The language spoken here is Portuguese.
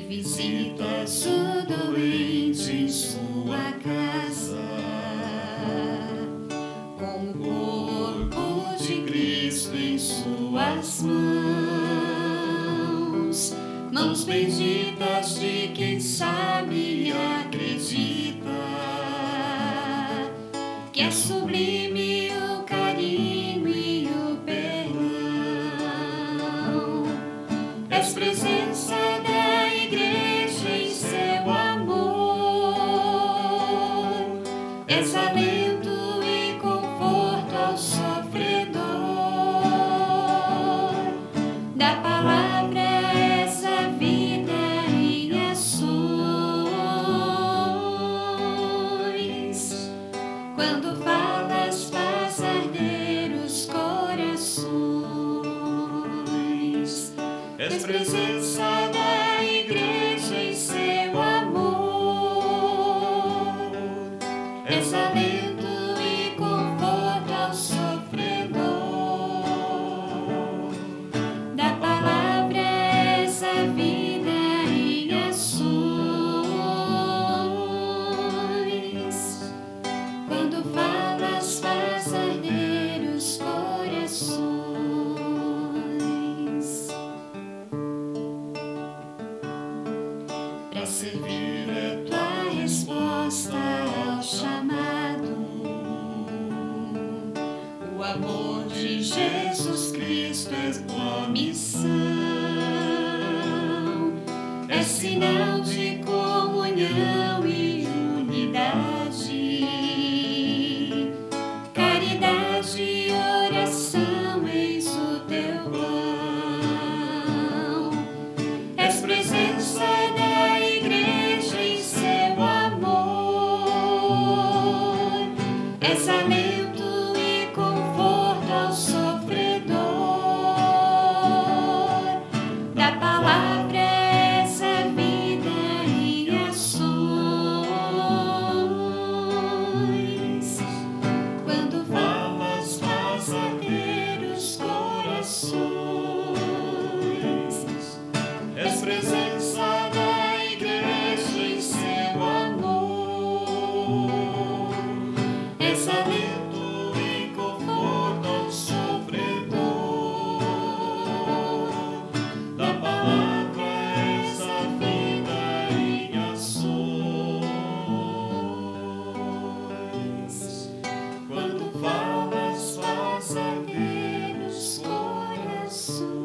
visitas o doente em sua casa, com o corpo de Cristo em suas mãos, mãos benditas de quem sabe e acredita que é sublime o carinho e o perdão. És presença da igreja em seu amor, és alento e conforto ao sofredor. Da palavra és a vida em ações. Quando falas faz arder os corações. És presença da igreja em seu amor, és alento e conforto ao sofredor. Da palavra és a vida em ações. Quando falas faz arder os corações. Para servir é tua resposta ao chamado. O amor de Jesus Cristo é tua missão. É sinal de comunhão e unidade, caridade e oração, eis o teu pão. És presença da igreja em seu amor, és alento e conforto ao sofredor. Da palavra és a vida em ações. Quando falas faz arder os corações. És presença da igreja em seu amor, és alento e conforto ao sofredor. Da palavra és a vida em ações. Quando falas faz arder os corações.